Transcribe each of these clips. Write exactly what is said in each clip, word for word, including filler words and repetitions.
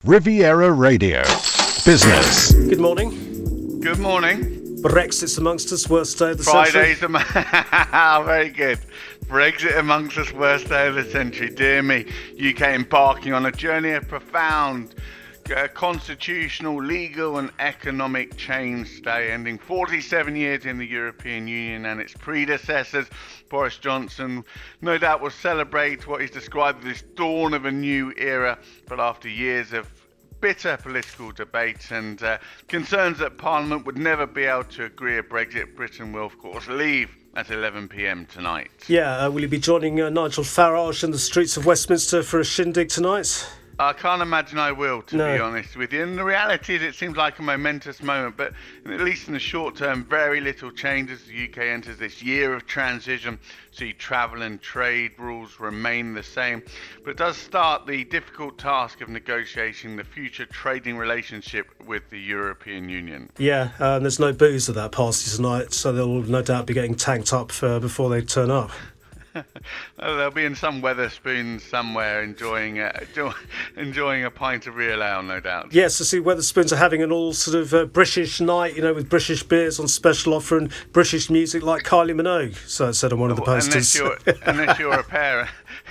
Riviera Radio. Business. Good morning. Good morning. Brexit's amongst us, worst day of the century. Friday's am- very good. Brexit amongst us, worst day of the century. Dear me, U K embarking on a journey of profound uh, constitutional, legal and economic change today, ending forty-seven years in the European Union and its predecessors. Boris Johnson no doubt will celebrate what he's described as this dawn of a new era, but after years of bitter political debate and uh, concerns that Parliament would never be able to agree a Brexit, Britain will of course leave at eleven p.m. tonight. Yeah, uh, will you be joining uh, Nigel Farage in the streets of Westminster for a shindig tonight? I can't imagine I will, to no. be honest with you. And the reality is it seems like a momentous moment, but at least in the short term, very little change as the U K enters this year of transition. See, travel and trade rules remain the same, but it does start the difficult task of negotiating the future trading relationship with the European Union. Yeah, um, there's no booze at that party tonight, so they'll no doubt be getting tanked up uh, before they turn up. They'll be in some Wetherspoons somewhere enjoying a, enjoying a pint of real ale, no doubt. Yes, I see Wetherspoons are having an all sort of uh, British night, you know, with British beers on special offer and British music like Kylie Minogue. So it said on one of the posters. Unless you're, unless you're a parent,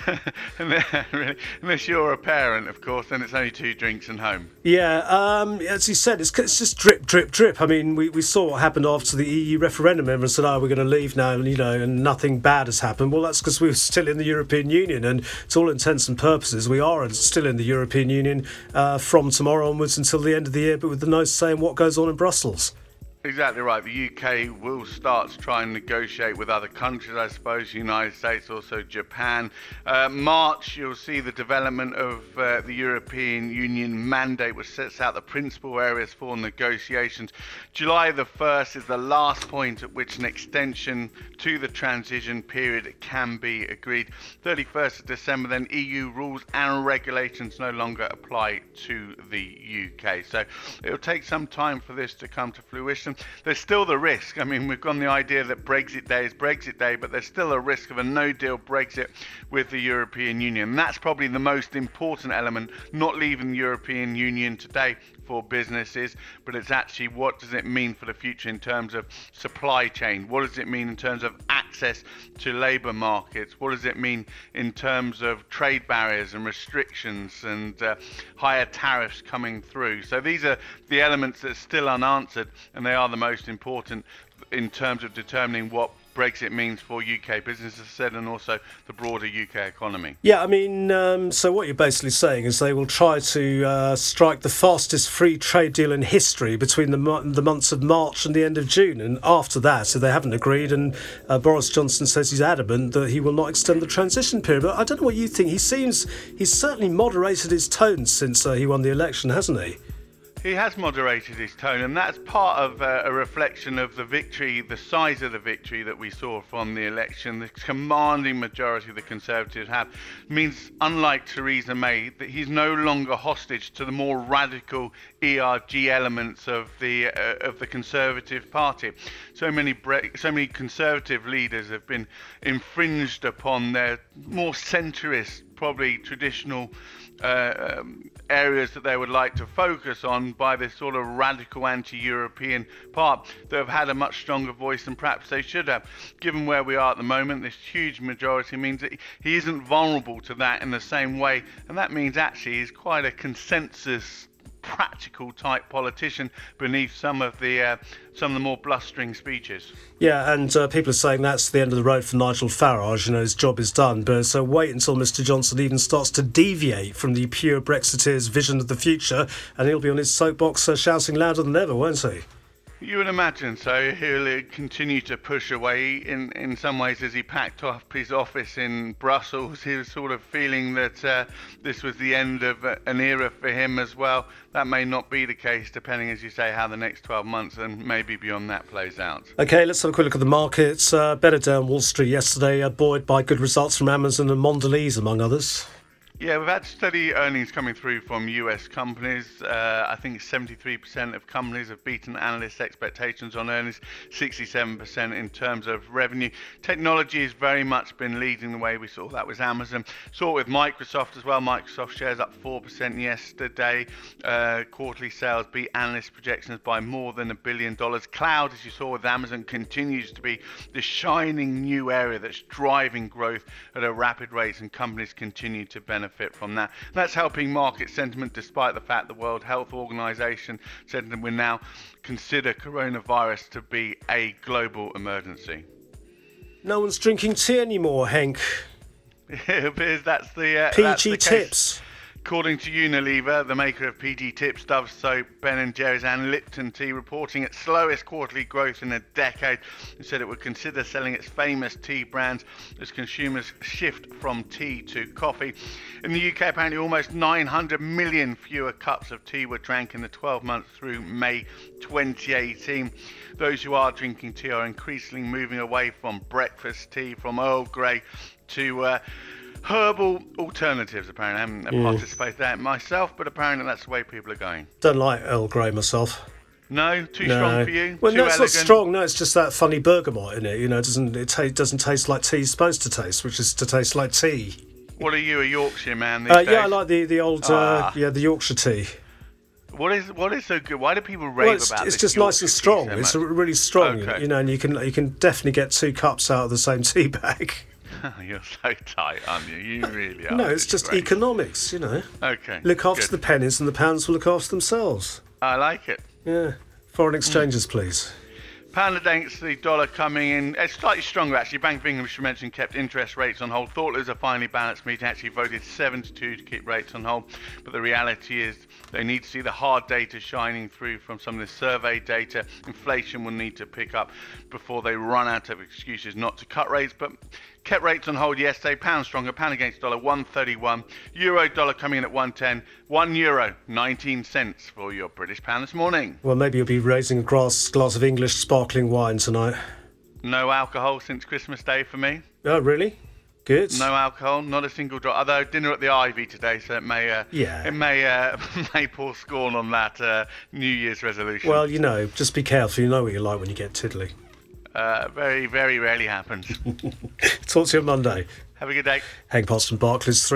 unless you're a parent, of course, then it's only two drinks and home. Yeah, um, as you said, it's, it's just drip, drip, drip. I mean, we, we saw what happened after the E U referendum. Everyone said, "Oh, we're going to leave now," and you know, and nothing bad has happened. Well, that's because we were still in the European Union, and to all intents and purposes, we are still in the European Union uh, from tomorrow onwards until the end of the year, but with the no say in what goes on in Brussels. Exactly right. The U K will start to try and negotiate with other countries, I suppose, the United States, also Japan. Uh, March, you'll see the development of uh, the European Union mandate, which sets out the principal areas for negotiations. July the first is the last point at which an extension to the transition period can be agreed. thirty-first of December, then E U rules and regulations no longer apply to the U K. So it'll take some time for this to come to fruition. There's still the risk. I mean, we've gone the idea that Brexit Day is Brexit Day, but there's still a risk of a no-deal Brexit with the European Union. And that's probably the most important element, not leaving the European Union today for businesses, but it's actually what does it mean for the future in terms of supply chain? What does it mean in terms of access to labour markets? What does it mean in terms of trade barriers and restrictions and uh, higher tariffs coming through? So these are the elements that are still unanswered, and they are the most important in terms of determining what Brexit means for U K businesses, said, and also the broader U K economy. Yeah, I mean, um, so what you're basically saying is they will try to uh, strike the fastest free trade deal in history between the mo- the months of March and the end of June, and after that, so they haven't agreed, and uh, Boris Johnson says he's adamant that he will not extend the transition period. But I don't know what you think. He seems, he's certainly moderated his tone since uh, he won the election, hasn't he? He has moderated his tone, and that's part of uh, a reflection of the victory, the size of the victory that we saw from the election. The commanding majority the Conservatives have means, unlike Theresa May, that he's no longer hostage to the more radical E R G elements of the uh, of the Conservative Party. So many bre- so many Conservative leaders have been infringed upon their more centrist, probably traditional uh, um, areas that they would like to focus on by this sort of radical anti-European part that have had a much stronger voice than perhaps they should have. Given where we are at the moment, this huge majority means that he isn't vulnerable to that in the same way, and that means actually he's quite a consensus practical type politician beneath some of the uh, some of the more blustering speeches. Yeah, and uh, people are saying that's the end of the road for Nigel Farage. You know, his job is done. But so wait until Mister Johnson even starts to deviate from the pure Brexiteers' vision of the future, and he'll be on his soapbox uh, shouting louder than ever, won't he? You would imagine so. He'll continue to push away. In, in some ways, as he packed off his office in Brussels, he was sort of feeling that uh, this was the end of uh, an era for him as well. That may not be the case, depending, as you say, how the next twelve months and maybe beyond that plays out. OK, let's have a quick look at the markets. Uh, better down Wall Street yesterday, uh, buoyed by good results from Amazon and Mondelez, among others. Yeah, we've had steady earnings coming through from U S companies. Uh, I think seventy-three percent of companies have beaten analysts' expectations on earnings, sixty-seven percent in terms of revenue. Technology has very much been leading the way. We saw that with Amazon. Saw it with Microsoft as well. Microsoft shares up four percent yesterday. Uh, quarterly sales beat analyst projections by more than a billion dollars. Cloud, as you saw with Amazon, continues to be the shining new area that's driving growth at a rapid rate, and companies continue to benefit from that. That's helping market sentiment, despite the fact the World Health Organization said that we now consider coronavirus to be a global emergency. No one's drinking tea anymore, Henk. It appears that's the uh, P G that's the Tips. Case. According to Unilever, the maker of P G Tips, Dove Soap, Ben and Jerry's and Lipton Tea, reporting its slowest quarterly growth in a decade, and said it would consider selling its famous tea brands as consumers shift from tea to coffee. In the U K, apparently almost nine hundred million fewer cups of tea were drank in the twelve months through May twenty eighteen. Those who are drinking tea are increasingly moving away from breakfast tea, from Earl Grey to uh, herbal alternatives. Apparently, I haven't Yeah. participated in that myself, but apparently that's the way people are going. Don't like Earl Grey myself. No, too No. strong for you. Well, too no, it's elegant. not strong. No, it's just that funny bergamot in it. You know, it doesn't it ta- doesn't taste like tea's supposed to taste, which is to taste like tea. What are you, a Yorkshire man these Uh, days? yeah, I like the the old uh, Ah. yeah the Yorkshire tea. What is what is so good? Why do people rave Well, it's, about it's this just nice and Yorkshire tea strong. so It's much? really strong, Okay. you know, and you can you can definitely get two cups out of the same tea bag. You're so tight, aren't you? You really are. No, it's just great. economics, you know. Okay. Look after good. the pennies, and the pounds will look after themselves. I like it. Yeah. Foreign exchanges, please. Pound against the dollar coming in, it's slightly stronger actually. Bank of England, which you mentioned, kept interest rates on hold. Thought it was a finely balanced meeting, actually voted seven to two to keep rates on hold. But the reality is they need to see the hard data shining through from some of the survey data. Inflation will need to pick up before they run out of excuses not to cut rates. But kept rates on hold yesterday. Pound stronger, pound against dollar one thirty-one. Euro dollar coming in at one ten. One euro, nineteen cents for your British pound this morning. Well, maybe you'll be raising a glass glass of English sparkling wine tonight. No alcohol since Christmas Day for me. Oh, really? Good. No alcohol, not a single drop. Although dinner at the Ivy today, so it may uh, Yeah. it may uh, may pour scorn on that uh, New Year's resolution. Well, you know, just be careful. You know what you're like when you get tiddly. uh, very very rarely happens. Talk to you on Monday. Have a good day. Hank Poston, Barclays three.